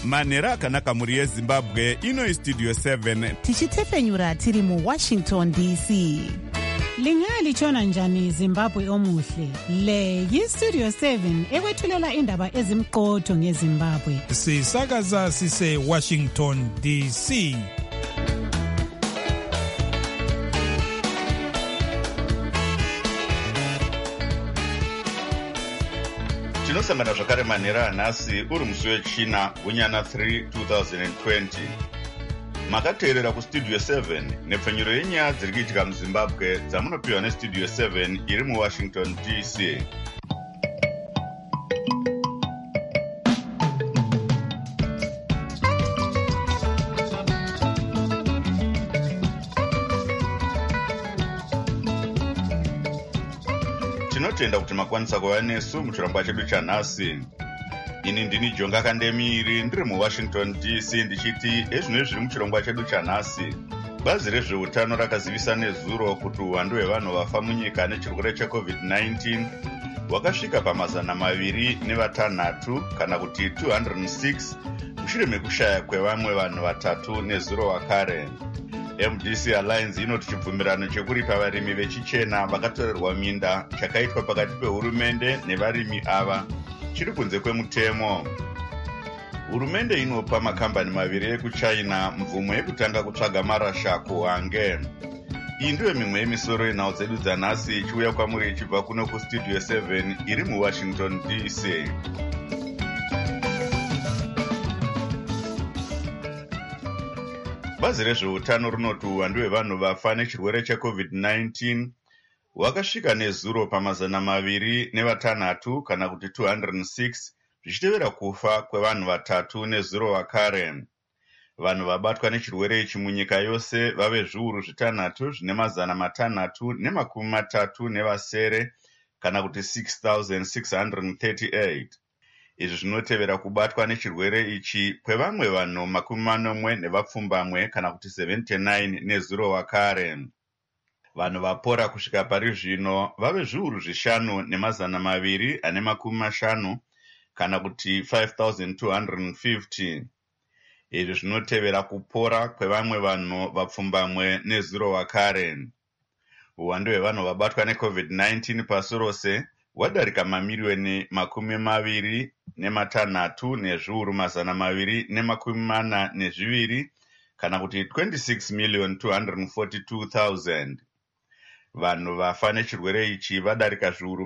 Manhero akanaka muri yeZimbabwe, ino iStudio 7 tichitefenyura tiri muWashington DC. Lingalitshona njani Zimbabwe omuhle? Le yiStudio 7 ekwethulela indaba ezimqotho ngeZimbabwe. Sisakaza sise Washington DC. Tinosangana zvakare manhero anhasi uri musi wechina gunyana 3 2020. Makateerera kuStudio 7 nepfenyuro yenyaya dziri kuitika muZimbabwe dzamunopiwa neStudio 7 iri muWashington DC. Tinotenda kuti makwanisa kuva nesu muchirongwa chedu chanhasi. Ini ndini Jonga Kandemiri ndiri muWashington DC ndichiti ezvino zviri muchirongwa chedu chanhasi. Bazi rezveutano rakazivisa nezuro kuti uwandu hwevanhu vafa munyika nechirwere cheCovid-19 wakasvika pa206 kana kuti 206 mushure mekushaya kwevamwe vanhu vatatu nezuro wakare. MDC Alliance inoti chibvumirano chekuripa varimi vechichena vakatorerwa minda chakaitwa pakati pehurumende nevarimi ava chiri kunze kwemutemo. Hurumende inopa makambani maviri ekuChina mvumo yekutanga kutsvaga marasha kuHwange. Iyi ndiyo mimwe yemisoro yenhau dzedu dzanhasi ichiuya kwamuri ichibva kuno kuStudio 7 iri muWashington DC. Bazi rezveutano rinoti uwandu hwevanhu vafa nechirwere cheCovid-19 wakasvika nezuro pa206 kana kuti 206 zvichitevera kufa kwevanhu vatatu nezuro wakare. Vanhu vabatwa nechirwere ichi munyika yose vave zviuru 6,630 kana kuti 6,638. Izvi zvinotevera kubatwa nechirwere ichi kwevamwe vanhu 40 kana kuti 79 nezuro wakare. Vanhu vapora kusvika pari zvino vave zviuru 5,250 kana kuti 5,250. Izvi zvinotevera kupora kwevamwe vanhu 10 nezuro wakare. Uwandu hwevanhu vabatwa neCovid-19 pasi rose wadarika mamiliyoni 26 nezviuru 242 kana kuti 26,242,000. Vanhu vafa nechirwere ichi vadarika zviuru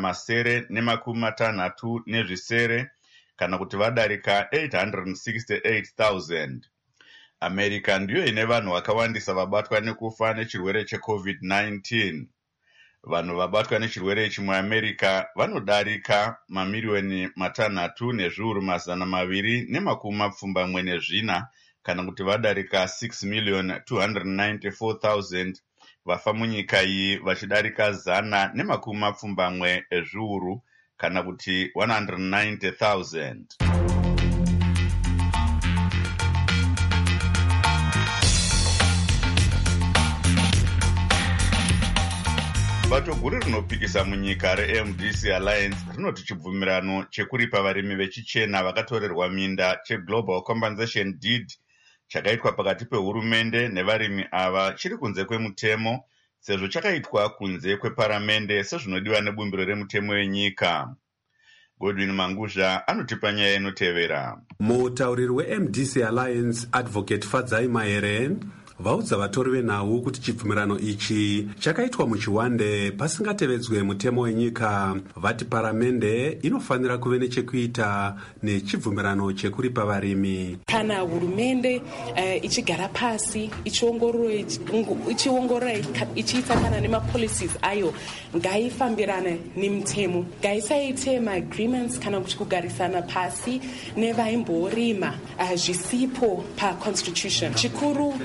960 kana kuti vadarika 868,000. America ndiyo ine vanhu vakawandisa vabatwa nekufa nechirwere cheCovid-19. Vanhu vabatwa nechirwere ichi muAmerica vanodarika mamiliyoni 3 nezviuru 274 kana kuti vadarika 6,294,000 vafa munyika iyi vachidarika 170 ezviuru kana kuti 190,000. Bato guru rinopikisa munyika reMDC Alliance rinoti chibvumirano chekuripa varimi vechichena vakatorerwa minda cheGlobal Compensation Deed chakaitwa pakati pehurumende nevarimi ava chiri kunze kwemutemo sezvo chakaitwa kunze kweparamende sezvinodiwa nebumbiro remutemo wenyika. Godwin Manguzha anotipa nyaya inotevera. Mutauriri weMDC Alliance Advocate Fadzai Mahere vaudza vatori venhau kuti chibvumirano ichi chakaitwa muchiwande pasingatevedzwe mutemo wenyika. Vati paramende inofanira kuve nechekuita nechibvumirano chekuripa varimi. Kana hurumende ichigara pasi ichiongorora ichiita kana nemapolicies ayo ngaifambirane nemutemo, ngaisaite maagreements kana kuti kugarisana pasi nevaimborima zvisipo paconstitution. Chikuru chiri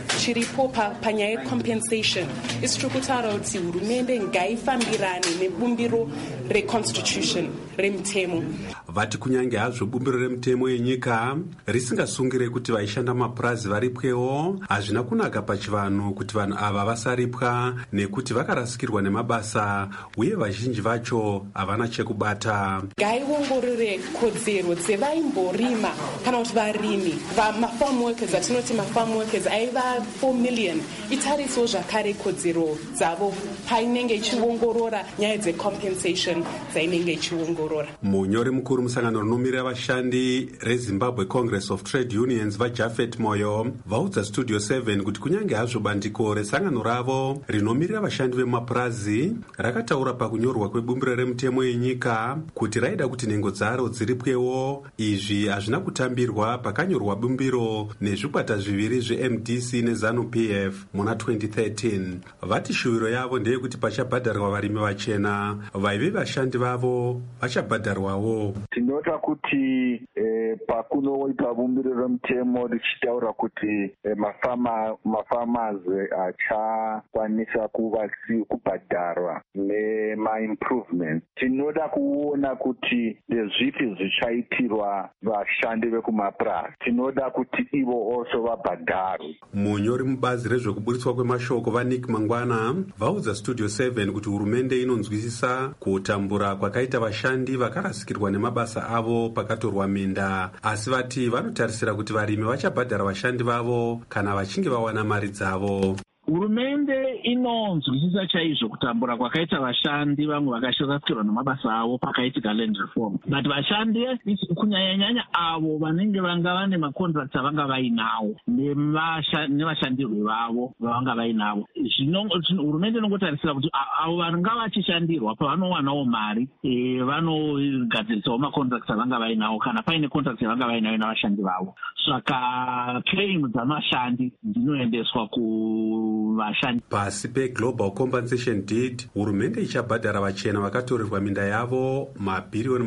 zviripo panyaya yecompensation isi tiri kutaura kuti hurumende ngaifambirane nebumbiro reconstitution remutemo. Vati kunyange hazvo bumbiro remutemo yenyika risingasungire kuti vaishanda mapurazi varipwewo, hazvina kunaka pachivanhu kuti vanhu ava vasaripwa nekuti vakarasikirwa nemabasa uye vazhinji vacho havana chekubata. Ngaiongorore kodzero dzevaimborima kana kuti varimi mafarm workers, atinoti mafarm workers aiva 4 million, itarisewo zvakare kodzero dzavo painenge ichiongorora nyaya dzecompensation dzainenge ichiongorora. Munyori mukuru musangano rinomirira vashandi reZimbabwe Congress of Trade Unions vaJafet Moyo vaudza Studio 7 kuti kunyange hazvo bandiko resangano ravo rinomirira vashandi vemapurazi rakataura pakunyorwa kwebumbiro remutemo yenyika kuti raida kuti nhengo dzaro dziripwewo, izvi hazvina kutambirwa pakanyorwa bumbiro nezvikwata zviviri zveMDC neZANU-PF muna 2013. Vati shuwiro yavo ndeyekuti pachabhadharwa varimi vachena, vaive vashandi vavo vachabhadharwawo. Tinota kuti pakunoita bumbiro remutemo richitaura kuti mafarmers achakwanisa kubhadharwa nema-improvements. Tinoda kuona kuti ndezvipi zvichaitirwa vashandi vekumapurazi. Tinoda kuti ivo also vabhadharwe. Munyori mubazi rezvekuburitswa kwemashoko vaNick Mangwana vaudza Studio 7 kuti hurumende inonzwisisa kutambura kwakaita vashandi vakarasikirwa nemabasa avo pakatorwa minda, asi vati vanotarisira kuti varimi vachabhadhara vashandi vavo kana vachinge vawana mari dzavo. Hurumende inonzwisisa chaizvo kutambura kwakaita vashandi vamwe vakashorasirwa nemabasa avo pakaitika land reform, but vashandi kunyanya-nyanya avo vanenge vanga vane makontracts avanga vainawo nevashandirwe vavo vavanga vainavo, hurumende inongotarisira kuti avo vanga vachishandirwa pavanowanawo mari vanogadzirisawo makontracts avanga vainawo kana paine contracts avanga vainayo navashandi vavo. Saka claim dzamashandi dzinoendeswa vashandi. Pasi peGlobal Compensation Deed, hurumende ichabhadhara vachena vakatorerwa minda yavo mabhiriyoni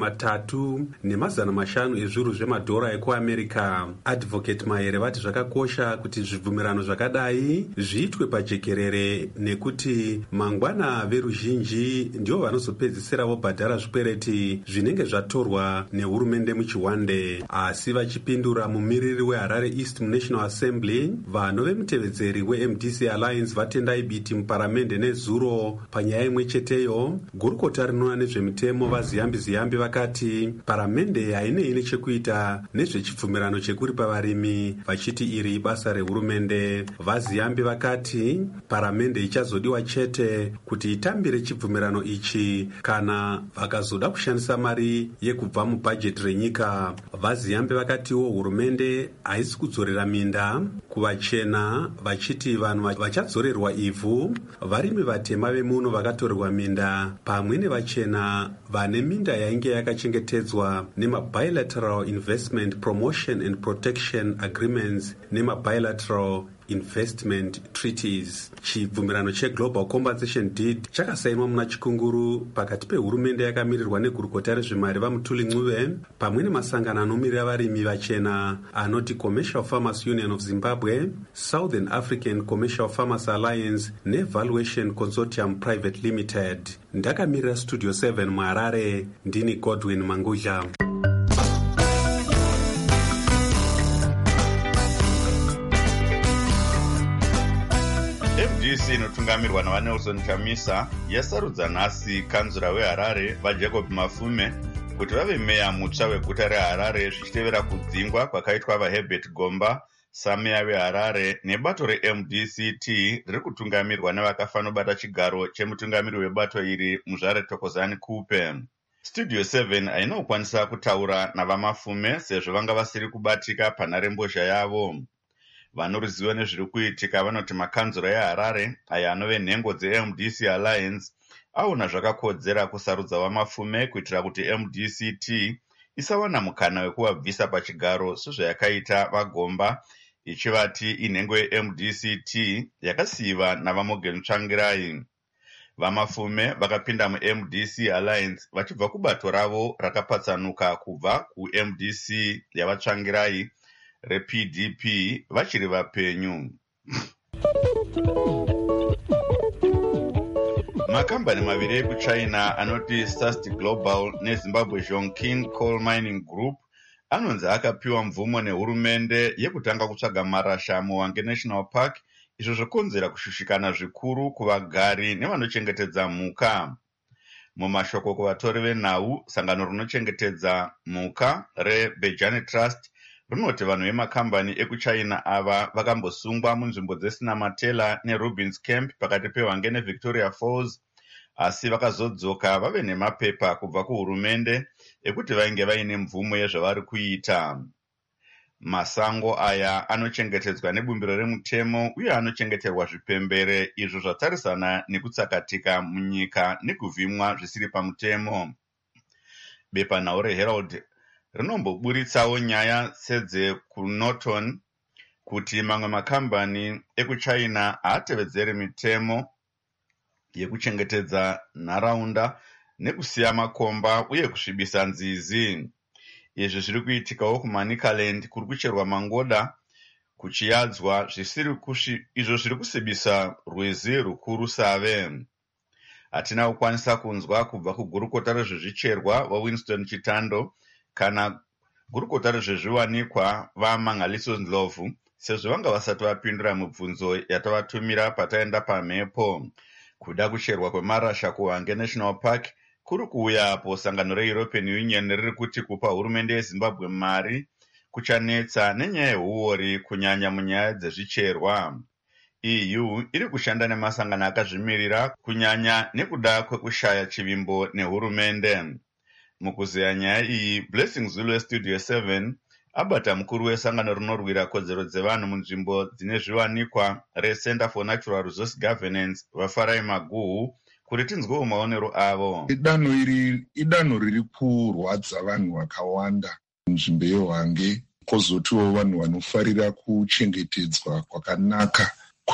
3.5 ezviuru zvemadhora ekuAmerica. Advocate Maere vati zvakakosha kuti zvibvumirano zvakadai zviitwe pajekerere nekuti mangwana veruzhinji ndio vanozopedzisira vobhadhara zvikwereti zvinenge zvatorwa nehurumende muchiwande. Asi vachipindura mumiriri weHarare East National Assembly, vanove mutevedzeri weMDC Alliance vatendai biti muparamende nezuro panyaya imwe cheteyo. Gurukota rinoona nezvemitemo vaZiyambi vakati paramende hainei nechekuita nezvechibvumirano chekuripa varimi, vachiti iri basa rehurumende. VaZiyambi vakati paramende ichazodiwa chete kuti itambire chibvumirano ichi kana vakazoda kushandisa mari yekubva mubhajeti renyika. VaZiyambi vakatiwo hurumende haisi kudzorera minda kuvachena, vachiti vanhu vachadzorerwa ivhu varimi vatema vemuno vakatorerwa minda pamwe nevachena vane minda yainge yakachengetedzwa nemabilateral investment promotion and protection agreements nemabilateral investment treaties. Chibvumirano cheGlobal Compensation Deed chakasainwa muna Chikunguru pakati pehurumende yakamirirwa negurukota rezvemari vaMutuli Ncube pamwe nemasangano anomirira varimi vachena anoti Commercial Farmers Union of Zimbabwe, Southern African Commercial Farmers Alliance neValuation Consortium Private Limited. Ndakamirira Studio 7 muHarare, ndini Godwin Mangudla. MDC inotungamirwa navaNelson Chamisa yasarudza nhasi kanzura weHarare vaJacob Mafume kuti vave meya mutsva weguta reHarare zvichitevera kudzingwa kwakaitwa vaHerbert Gomba sameya veHarare nebato reMDCT riri kutungamirwa nevakafanobata chigaro chemutungamiri webato iri Muzvare Thokozani Kupe. Studio 7 haina kukwanisa kutaura navaMafume sezvo vanga vasiri kubatika panharembozha yavo. Vanoruziva nezviri kuitika vanoti makanzura eHarare aya anove nhengo dzeMDC Alliance aona zvakakodzera kusarudza vaMafume kuitira kuti MDCT isawana mukana wekuvabvisa pachigaro sezvayakaita vaGomba, ichivati inhengo yeMDCT yakasiyiva navaMorgan Tsvangirai. VaMafume vakapinda muMDC Alliance vachibva kubato ravo rakapatsanuka kubva kuMDC yavaTsvangirai rePDP vachiri vapenyu. makambani maviri ekuchina anoti Sasti Global neZimbabwe Zhongqing Coal Mining Group anonzi akapiwa mvumo nehurumende yekutanga kutsvaga marasha muHwange National Park, izvo zvokonzera kushushikana zvikuru kuvagari nevanochengetedza mhuka. Mumashoko kuvatori venhau, sangano rinochengetedza mhuka reBejani Trust rinoti vanhu vemakambani ekuchina ava vakambosungwa munzvimbo dzeSinamatela neRubins Camp pakati peHwange neVictoria Falls, asi vakazodzoka vave nemapepa kubva kuhurumende ekuti vainge vaine mvumo yezvavari kuita. Masango aya anochengetedzwa nebumbiro remutemo uye anochengeterwa zvipembere izvo zvatarisana nekutsakatika munyika nekuvhimwa zvisiri pamutemo. Bepanhau reHerald rinomboburitsawo nyaya sedzekuNorton kuti mamwe makambani ekuchina haatevedzeri mitemo yekuchengetedza nharaunda nekusiya makomba uye kusvibisa nzizi. Izvi zviri kuitikawo kuManicaland kuri kucherwa mangoda kuchiyadzwa izvo zviri kusibisa rwizi rukuru Save. Hatina kukwanisa kunzwa kubva kugurukota rezvezvicherwa vaWinston Chitando kana gurukota rezvezviwanikwa vaMangaliso Ndlovu, sezvo vanga vasati vapindura mibvunzo yatavatumira pataenda pamhepo. Kuda kucherwa kwemarasha kuHwange National Park kuri kuuya apo sangano reEuropean Union riri kuti kupa hurumende yeZimbabwe mari kuchanetsa nenyaya yehuori kunyanya munyaya dzezvicherwa. EU iri kushanda nemasangano akazvimirira kunyanya nekuda kwekushaya chivimbo nehurumende. Mukuzeya nyaya iyi, Blessing Zulu weStudio 7 abata mukuru wesangano rinorwira kodzero dzevanhu munzvimbo dzine zviwanikwa reCenter for Natural Resource Governance vaFarai Maguhu kuti tinzwewo maonero avo. Idanho iri idanho riri kurwadza vanhu vakawanda munzvimbo yeHwange, kwozotiwo vanhu vanofarira kuchengetedzwa kwakanaka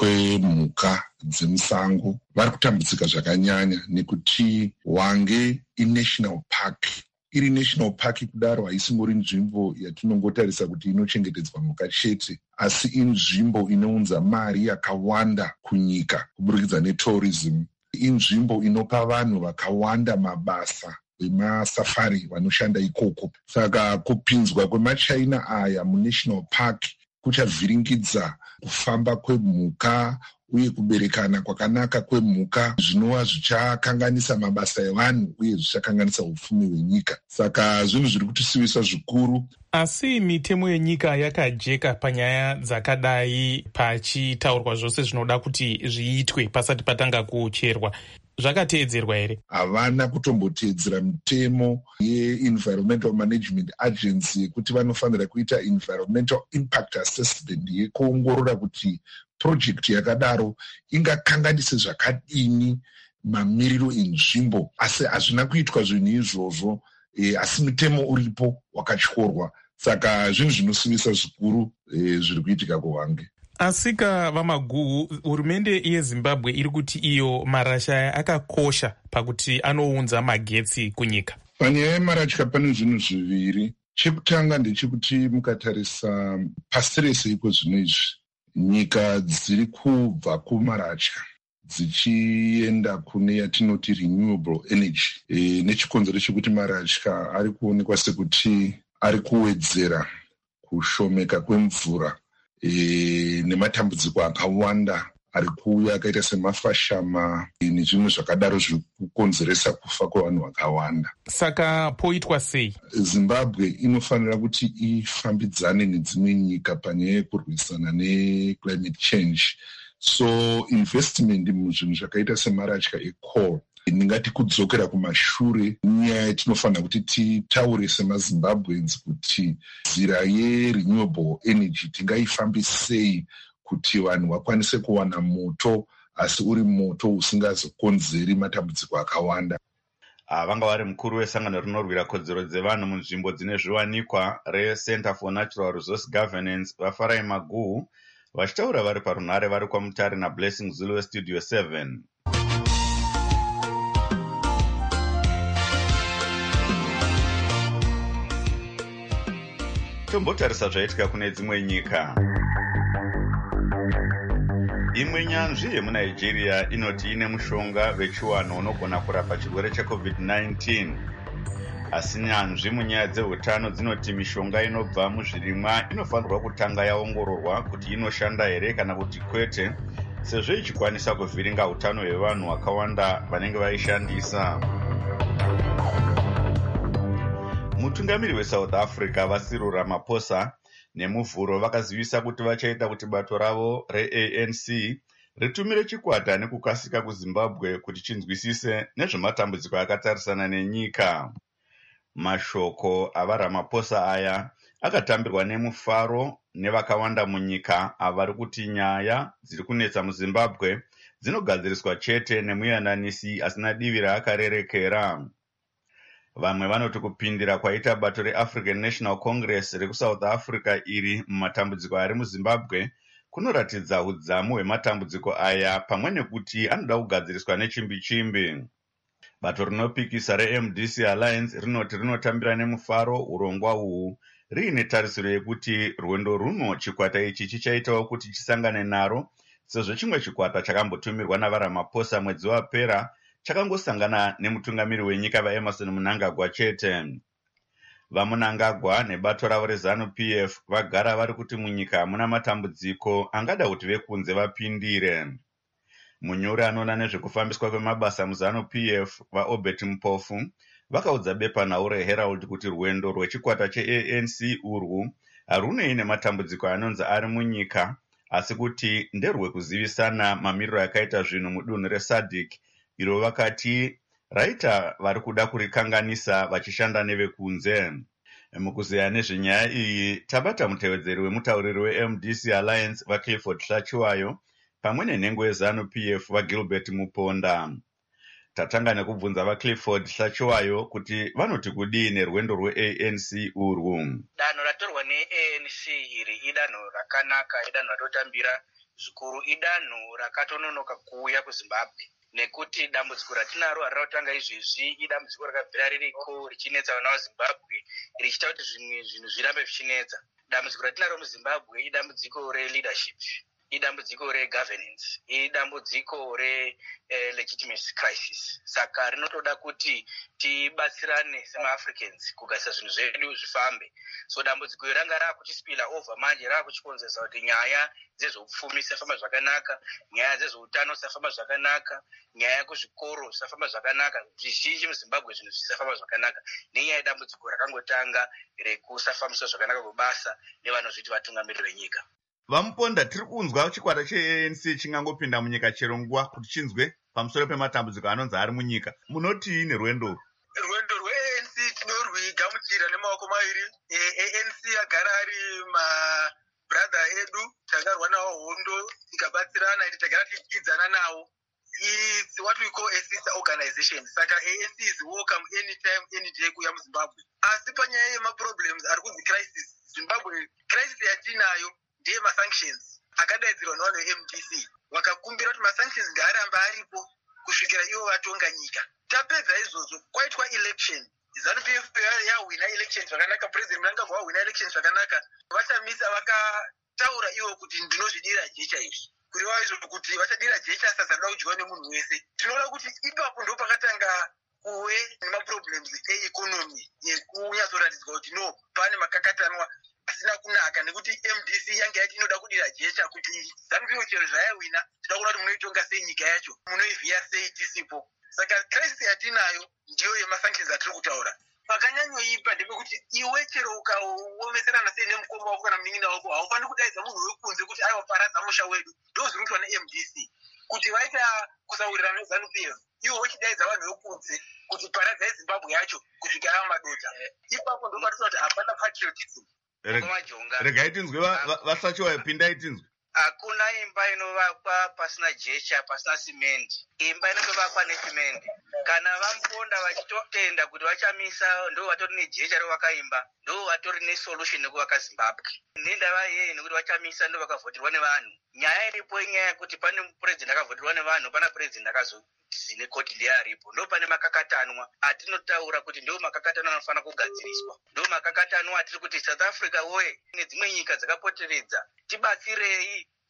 kwemhuka dzemusango vari kutambudzika zvakanyanya nekuti Hwange iNational Park. Iri National Park kudaro haisingori nzvimbo yatinongotarisa kuti inochengetedzwa mhuka chete, asi inzvimbo inounza mari yakawanda kunyika kuburikidza netourism. Inzvimbo inopa vanhu vakawanda mabasa vemasafari vanoshanda ikoko. Saka kupinzwa kwemaChina aya muNational Park kuchavhiringidza kufamba kwemhuka uye kuberekana kwakanaka kwemhuka, zvinova zvichakanganisa mabasa evanhu uye zvichakanganisa upfumi hwenyika. Saka zvinhu zviri kutisivisa zvikuru. Asi mitemo yenyika yakajeka panyaya dzakadai pachitaurwa zvose zvinoda kuti zviitwe pasati patanga kucherwa. Zvakateedzerwa here? Havana kutomboteedzera mitemo yeEnvironmental Management Agency yekuti vanofanira kuita environmental impact assessment yekuongorora kuti project yakadaro ingakanganise zvakadini mamiriro enzvimbo, asi hazvina kuitwa zvinhu izvozvo, asi mitemo uripo wakatyorwa. Saka zvinhu zvinosivisa zvikuru zviri kuitika kuHwange. Asika vaMaguhu, hurumende yeZimbabwe iri kuti iyo marasha aya akakosha pakuti anounza magetsi kunyika. Panyaya yemarasha pane zvinhu zviviri. Chekutanga ndechekuti mukatarisa pasi rese iko zvino izvi, nyika dziri kubva kumarasha dzichienda kune yatinoti renewable energy, nechikonzero chekuti marasha ari kuonekwa sekuti ari kuwedzera kushomeka kwemvura nematambudziko akawanda ari kuuya akaita semafashama nezvimwe zvakadaro zviri kukonzeresa kufa kwevanhu vakawanda. Saka poitwa sei? Zimbabwe inofanira kuti ifambidzane nedzimwe nyika panyaya yekurwisana neclimate change. So investment muzvinhu zvakaita semarasha ecoal ndingati kudzokera kumashure. Nyaya yatinofanira kuti titaure semaZimbabweans kuti nzira yerenewable energy tingaifambisei kuti vanhu vakwanise kuwana moto, asi uri moto usingazokonzeri matambudziko akawanda. Vanga vari mukuru wesangano rinorwira kodzero dzevanhu munzvimbo dzine zviwanikwa reCenter for Natural Resource Governance vaFarai Maguhu vachitaura vari parunhare vari kwaMutare naBlessing Zulu weStudio 7. Tombotarisa zvaitika kune dzimwe nyika. Imwe nyanzvi yemuNigeria inoti ine mushonga wechiwanhu unogona kurapa chirwere cheCovid-19. Asi nyanzvi munyaya dzeutano dzinoti mishonga inobva muzvirimwa inofanirwa kutanga yaongororwa kuti inoshanda here kana kuti kwete, sezvo ichikwanisa kuvhiringa utano hwevanhu vakawanda vanenge vaishandisa. Mutungamiri weSouth Africa Cyril Ramaphosa nemuvhuro vakazivisa kuti vachaita kuti bato ravo reANC ritumire chikwata nekukasika kuZimbabwe kuti chinzwisise nezvematambudziko akatarisana nenyika. Mashoko avaRamaphosa aya akatambirwa nemufaro nevakawanda munyika avari kuti nyaya dziri kunetsa muZimbabwe dzinogadziriswa chete nemuyananisi asina divi raakarerekera. Vamwe vanoti kupindira kwaita bato reAfrican National Congress rekuSouth Africa iri mumatambudziko ari muZimbabwe kunoratidza udzamu hwematambudziko aya pamwe nekuti anoda kugadziriswa nechimbi-chimbi. Bato rinopikisa reMDC Alliance rinoti rinotambira nemufaro urongwa uhu riine tarisiro yekuti rwendo runo chikwata ichi chichaitawo kuti chisangane naro, sezvo chimwe chikwata chakambotumirwa navaRamaphosa mwedzi wapera chakangosangana nemutungamiri wenyika vaEmmerson Mnangagwa chete. VaMnangagwa nebato ravo reZANU-PF vagara vari kuti munyika hamuna matambudziko angada kuti vekunze vapindire. Munyori anoona nezvekufambiswa kwemabasa muZANU-PF vaObert Mpofu vakaudza bepanhau reHerald kuti rwendo rwechikwata cheANC urwu harunei nematambudziko anonzi ari munyika, asi kuti nderwekuzivisana mamiriro akaita zvinhu mudunhu reSADC iro vakati raita vari kuda kurikanganisa vachishanda nevekunze. Mukuzeya nezvenyaya iyi tabata mutevedzeri wemutauriri weMDC Alliance vaClifford Hlachiwayo pamwe nenhengo yeZANU-PF vaGilbert Muponda. Tatanga nekubvunza vaClifford Hlachiwayo kuti vanoti kudii nerwendo rweANC urwu. Danho ratorwa neANC iri idanho rakanaka, idanho ratotambira zvikuru, idanho rakatononoka kuuya kuZimbabwe, nekuti dambudziko ratinaro harinotanga izvezvi idambudziko rakabvira ririko richinetsa vana vaZimbabwe richiita kuti zvimwe zvinhu zvirambe zvichinetsa. Dambudziko ratinaro muZimbabwe idambudziko releadership, idambudziko regovernance, idambudziko relegitimacy crisis. Saka rinotoda kuti tibatsirane semaAfricans kugaisa zvinhu zvedu zvifambe. So dambudziko ranga rakuchispila over manje rakuchikonzeresa kuti nyaya dzezveupfumi dzisafamba zvakanaka, nyaya dzezveutano dzisafamba zvakanaka, nyaya yekuzvikoro zvisafamba zvakanaka, zvizhinji muZimbabwe zvinhu zvisafamba zvakanaka nenyaya yedambudziko rakangotanga rekusafambiswa zvakanaka kubasa nevanozviti vatungamiriri venyika. Vamuponda, tiri kunzwa chikwata cheANC chingangopinda munyika chero nguva kuti chinzwe pamusoro pematambudziko anonzi ari munyika. Munoti nerwendo rwendo rweANC tinorwigamuchira nemaoko mairi. ANC agara ari mabradha edu, takarwa nawo hondo tikabatsirana, tagara tichidzana nawo. It's what we call a sister organization. Saka ANC is welcome anytime, any day kuya muZimbabwe. Asi panyaya yemaproblems ari kunzi crisis, Zimbabwe crisis yatinayo ndiye masanctions akadaidzirwa nevanhu veMDC, vakakumbira kuti masanctions ngaarambe aripo kusvikira ivo vatonga nyika. Tapedza izvozvo kwaitwa election, ZANU-PF yahwina election zvakanaka, president Mnangagwa wahwina election zvakanaka, vachamisa vakataura ivo kuti ndinozvidira jecha izvi, kureva izvo kuti vachadira jecha sasaroda kudyiwa nemunhu wese. Tinoona kuti ipapo ndo pakatanga kuve nemaproblems eeconomy yekunyatsoratidzwa kuti no pane makakatanwa asina kunaka, nekuti MDC yange yati inoda kudira jecha kuti ZANU-PF chero zvayawina tinoda kuona kuti munoitonga sei nyika yacho, munoivhiya sei tisipo. Saka crisis yatinayo ndiyo yemasanctions atiri kutaura. Pakanyanyoipa ndepekuti iwe chero ukaomeserana sei nemukoma wako kana munin'ina wako haufaniri kudaidza munhu wekunze kuti aiwa paradza musha wedu. Ndo zviri kuitwa neMDC kuti vaita kusaurirana neZANU-PF, iwo wachidaidza vanhu vekunze kuti paradza yeZimbabwe yacho kusvika ava madota. Ipapo ndo patinoona kuti hapana patriotism. Regai tinzwe vaShlachiwayo, pindai tinzwe. Hakuna imba inovakwa pasina jecha, pasina simendi. Imba inotovakwa nesimende. Kana Vamuponda vachitotenda kuti vachamisa, ndo vatori nejecha rovakaimba, ndo vatori nesolution nekuvaka Zimbabwe. Nendava yei nekuti vachamisa ndo vakavhoterwa nevanhu. Nyaya iripo inyaya yekuti pane president akavhoterwa nevanhu, pana president akazozine koti ndiye aripo. Ndo pane makakatanwa atinotaura kuti ndo makakatanwa anofanira kugadziriswa. Ndo makakatanwa atiri kuti South Africa woye nedzimwe nyika dzakapoteredza tibatsirei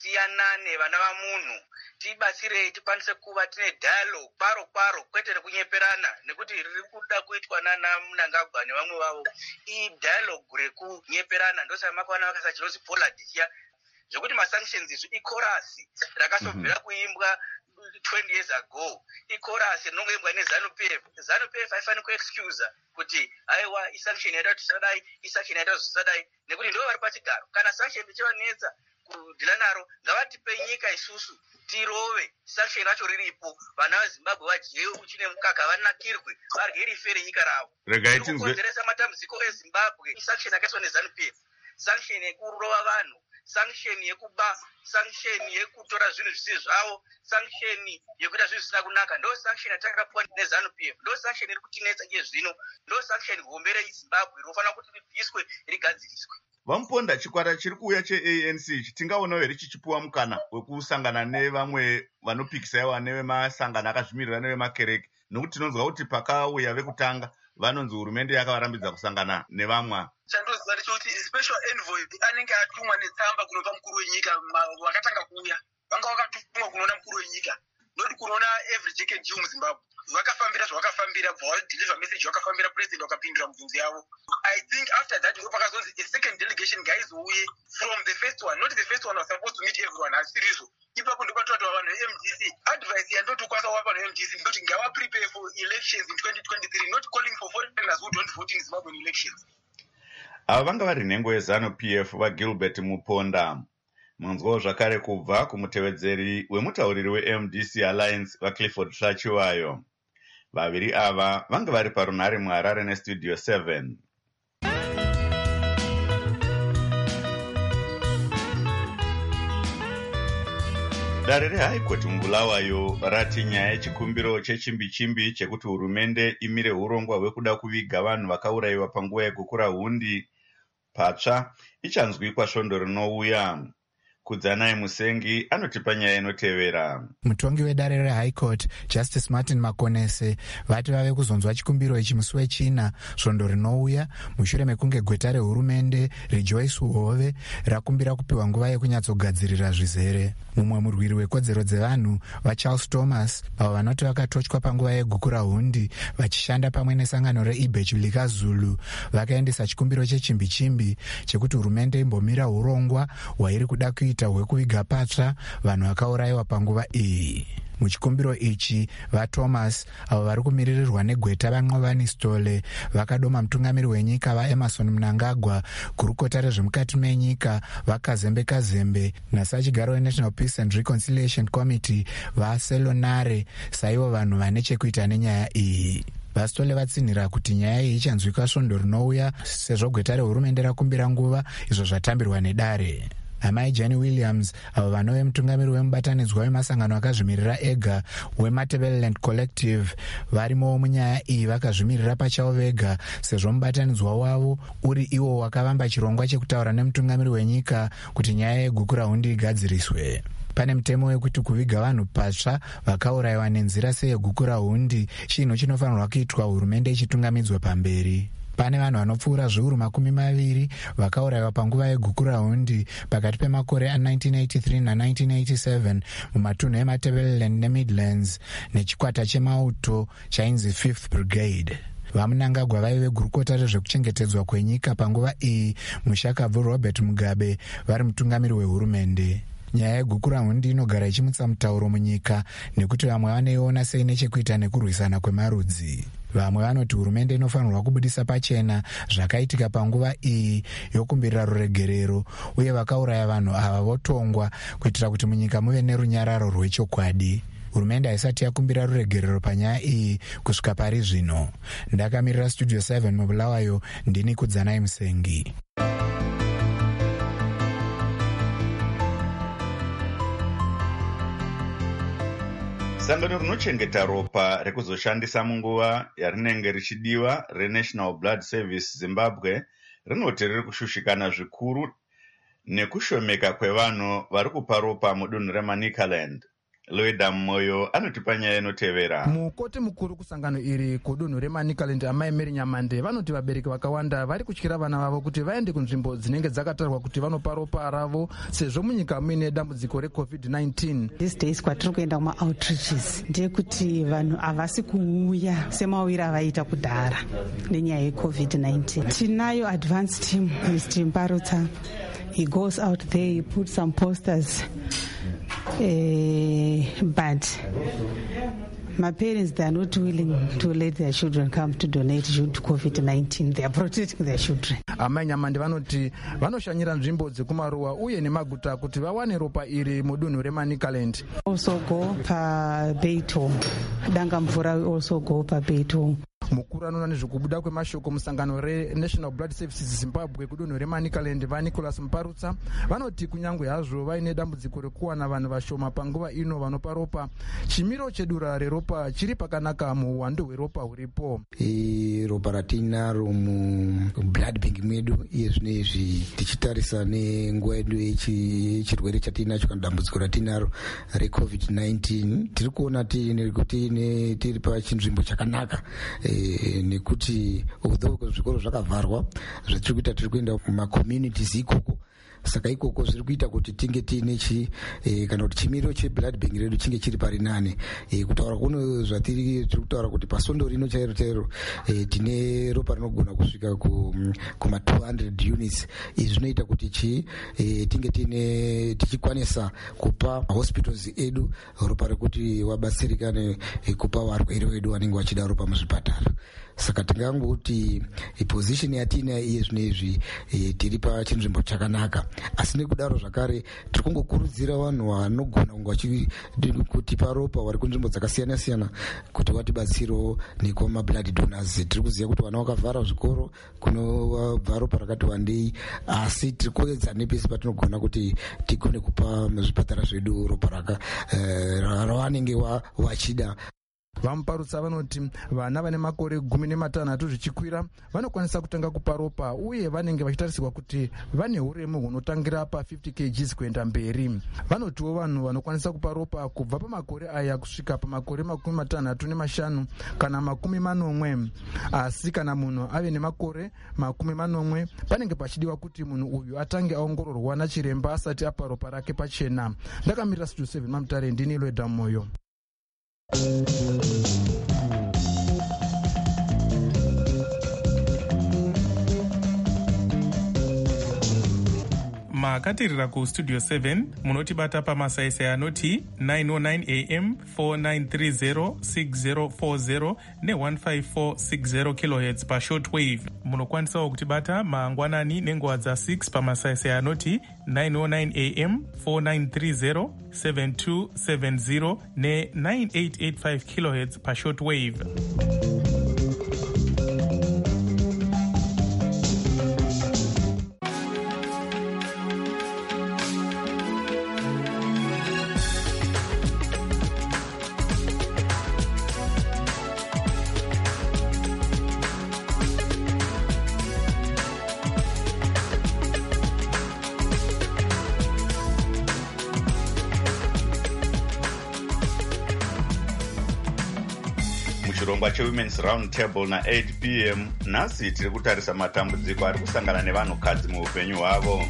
tiyanane vana vamunhu, tibatsirei tikwanise kuva tine dialogue kwaro kwete rekunyeperana, nekuti riri kuda kuitwa nana Mnangagwa nevamwe vavo. Iyi dialogue rekunyeperana ndosaka makwana vakasa chinonzi poladicia zvokuti masanctions izvi ikorasi rakasobvira kuimbwa 20 years ago. Ikorasi rinongoimbwa neZANU-PF. ZANU-PF haifaniri kuexcusa kuti aiwa isanction yaita kuti sadai, isanction yaita zvisadai, nekuti ndo vari pachigaro. Kana sanction ichivanetsa kudhila naro, ngavatipe nyika isusu tirove sanction racho riripo, vana veZimbabwe vadye uchi nemukaka, vanakirwe, varye rife renyika ravo. Kukonzeresa matambudziko eZimbabwe isanction yakaiswa neZANU-PF, sanction yekurova vanhu, sanction yekuba, sanction yekutora zvinhu zvisi zvavo, sanction yekuita zvinhu zvisina kunaka. Ndo sanction yatakapuwa neZANU-PF, ndo sanction iri kutinetsa iye zvino, ndo sanction hombe reZimbabwe rinofanira kuti ribviswe rigadziriswe. Vamuponda, chikwata chiri kuuya cheANC chitingaonawo here chichipuwa mukana wekusangana nevamwe vanopikisaiwa nevemasangano akazvimirira nevemakereke, nokuti tinonzwa kuti pakauya vekutanga vanonzi hurumende yakavarambidza kusangana nevamwe. Chandoziva ndechekuti special envoy anenge atumwa netsamba kunobva mukuru wenyika vakatanga kuuya, vanga vakatumwa kunoona mukuru wenyika, noti kunoona every jacket Jew muZimbabwe. Vakafambira zvavakafambira, deliver message vakafambira president wakapindura mubvunzo yavo. I think after that pakazonzi a second delegation guys uye from the first one, not the first one was supposed to meet everyone asirizvo. Ipapo ndopatova vanhu veMDC advice yandotokwanisa kuva vanhu veMDC ndoti ngava prepare for elections in 2023, not calling for foreigners who don't vote in Zimbabwean elections. Ava vanga vari nhengo yeZANU-PF vaGilbert Muponda. Munzwawo zvakare kubva kumutevedzeri wemutauriri weMDC Alliance vaClifford Hlachiwayo. Vaviri ava vanga vari parunhare muHarare neStudio 7. Dare reHigh Court muBulawayo rati nyaya yechikumbiro chechimbi-chimbi chekuti hurumende imire hurongwa hwekuda kuviga vanhu vakaurayiwa panguva yegukura hundi patsva ichanzwikwa svondo rinouya. Kudzanai Musengi anotipa nyaya inotevera. Mutongi wedare reHigh Court Justice Martin Makonese vati vave kuzonzwa chikumbiro ichi musi wechina svondo rinouya mushure mekunge gweta rehurumende Rejoice Uhove rakumbira kupiwa nguva yekunyatsogadzirira zvizere. Mumwe murwiri wekodzero dzevanhu vaCharles Thomas avo vanoti vakatotywa panguva yegukura hundi vachishanda pamwe nesangano reIBECH Zulu vakaendesa chikumbiro chechimbi-chimbi chekuti hurumende imbomira urongwa hwairi kuda kuita hwekuviga patsva vanhu vakaurayiwa panguva iyi. Muchikumbiro ichi vaThomas avo vari kumiririrwa negweta vaNqovani Stole vakadoma mutungamiri wenyika vaEmmerson Mnangagwa, gurukota rezvemukati menyika vaKazembe nasachigaro weNational Peace and Reconciliation Committee vaSelonare saivo vanhu vane chekuita nenyaya iyi. VaStole vatsinhira kuti nyaya iyi ichanzwika svondo rinouya sezvo gweta rehurumende rakumbira nguva izvo zvatambirwa nedare. Amai Jani Williams avo vanove mutungamiri wemubatanidzwa wemasangano akazvimirira ega weMatabeleland Collective varimowo munyaya iyi vakazvimirira pachavo vega sezvo mubatanidzwa wavo uri iwo wakavamba chirongwa chekutaura nemutungamiri wenyika kuti nyaya yegukura hundi igadziriswe. Pane mutemo wekuti kuviga vanhu patsva vakaurayiwa nenzira seyegukura hundi chinhu chinofanirwa kuitwa hurumende ichitungamidzwa pamberi. Pane vanhu vanopfuura zviuru 20 vakaurayiwa panguva yegukura hundi pakati pemakore a1983 na1987 mumatunhu eMatabeleland neMidlands nechikwata chemauto chainzi 5th Brigade. VaMnangagwa vaive gurukota rezvekuchengetedzwa kwenyika panguva iyi mushakabvu Robert Mugabe vari mutungamiri wehurumende. Nyaya yegukura hundi inogara ichimutsa mutauro munyika nekuti vamwe vaneiona seine chekuita nekurwisana kwemarudzi. Vamwe vanoti hurumende inofanirwa kubudisa pachena zvakaitika panguva iyi yokumbirira ruregerero uye vakauraya vanhu ava votongwa kuitira kuti munyika muve nerunyararo rwechokwadi. Hurumende haisati yakumbira ruregerero panyaya iyi kusvika pari zvino. Ndakamirira Studio 7 muBulawayo, ndini Kudzanai Musengi. Sangano rinochengeta ropa rekuzoshandisa munguva yarinenge richidiwa reNational Blood Service Zimbabwe rinoti riri kushushikana zvikuru nekushomeka kwevanhu vari kupa ropa mudunhu reManicaland. Loida Moyo anotipa nyaya inotevera. Mukoti mukuru kusangano iri kudunhu reManicaland Amai Mary Nyamande vanoti vabereki vakawanda vari kutyira vana vavo kuti vaende kunzvimbo dzinenge dzakatarwa kuti vanopa ropa ravo sezvo munyika muine dambudziko reCovid-19. These days kwatiri kuenda kuma-outreaches ndeyekuti vanhu havasi kuuya semauiro avaita kudhara nenyaya yeCovid-19. Tinayo advanced team, Mr. Mbarutsa. He goes out there, he puts some posters, but my parents, they are not willing to let their children come to donate due to COVID-19. They are protecting their children. Amai Nyamande vanoti vanoshanyira nzvimbo dzekumaruwa uye nemaguta kuti vawane ropa iri mudunhu reManicaland. Also go paBeito. Dangamvura we also go paBeito. Mukuru anoona nezvekubuda kwemashoko musangano reNational Blood Services Zimbabwe kudunhu reManicaland vaNicholas Mparutsa vanoti kunyange hazvo vaine dambudziko rekuwana vanhu vashoma panguva ino vanopa ropa, chimiro chedura reropa chiri pakanaka muuwandu hweropa huripo. Ropa ratinaro mublood bank medu iye zvinezvi tichitarisa nenguva yedu yechirwere chatinacho kana dambudziko ratinaro reCovid-19 tiri kuona tiri pachinzvimbo chakanaka. Nekuti although zvikoro zvakavharwa zvatiri kuita tiri kuenda kumacommunities ikoko, saka ikoko zviri kuita kuti tinge tiine kana kuti chimiro cheblood bank redu chinge chiri pari nane. Kutaura kuno tiri kutaura kuti pasondo rino chairo chairo tine ropa rinogona kusvika kuma 200 units. Izvi zvinoita kuti tinge tichikwanisa kupa hospitals edu ropa rekuti wabatsirikane kupa varwere vedu vanenge vachida ropa muzvipatara. Saka tingangoti position yatina iye zvinezvi tiri pachinzvimbo chakanaka, asi nekudaro zvakare tiri kungokurudzira vanhu vanogona kutipa ropa vari kunzvimbo dzakasiyana siyana kuti vatibatsirewo nekuma blood donors. Tiri kuziva kuti vana vakavhara zvikoro kunobva ropa rakati wandei, asi tiri kuedza nepesi patinogona kuti tigone kupa muzvipatara zvedu ropa ravanenge vachida. Vamparutsa vanoti vana vane makore 16 zvichikwira vanokwanisa kutanga kupa ropa uye vanenge vachitarisirwa kuti vane uremu hunotangira pa50 kg kuenda mberi. Vanotiwo vanhu vanokwanisa kupa ropa kubva pamakore aya kusvika pamakore 65 kana 40. Asi kana munhu ave nemakore 40 panenge pachidiwa kuti munhu uyu atange aongororwa nachiremba asati apa ropa rake pachena. Ndakamirira Studio 7 Mamutare, ndini Loida Moyo. makatirira kustudio 7 munotibata pamasaisai anoti 909 am 4930 6040 ne15460 kHz pashortwave. Munokwanisawo kutibata mangwanani nenguva dza6 pamasaisai anoti 909 am 4930 7270 ne9885 kHz pashortwave. chirongwa chewomen's round table na8 p.m. nhasi tiri kutarisa matambudziko ari kusangana nevanhukadzi muupenyu hwavo.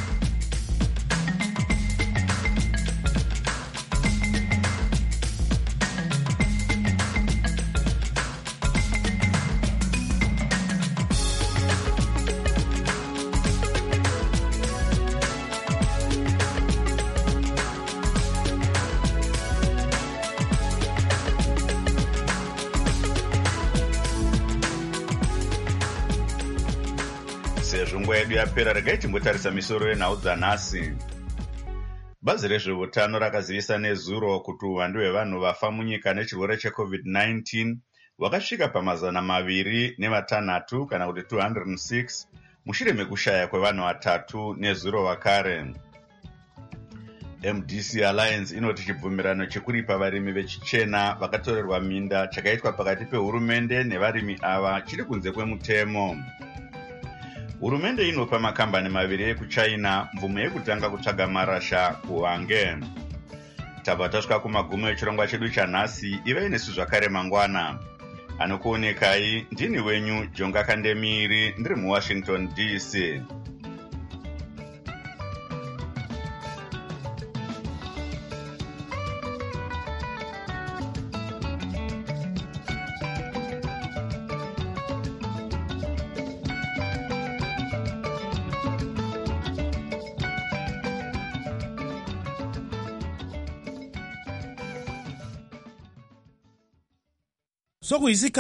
Sezvo nguva yedu yapera, regai timbotarisa misoro yenhau dzanhasi. Bazi rezveutano rakazivisa nezuro kuti uwandu hwevanhu vafa munyika nechirwere cheCovid-19 hwakasvika pa206 kana kuti 206 mushure mekushaya kwevanhu 3 nezuro wakare. MDC Alliance inoti chibvumirano chekuripa varimi vechichena vakatorerwa minda chakaitwa pakati pehurumende nevarimi ava chiri kunze kwemutemo. Hurumende inopa makambani maviri ekuchina mvumo yekutanga kutsvaga marasha kuHwange. tabva tasvika kumagumo echirongwa chedu chanhasi. ivei nesu zvakare mangwana. Anokuonekai ndini wenyu Jonga Kandemiri, ndiri muWashington DC. Sokuyisika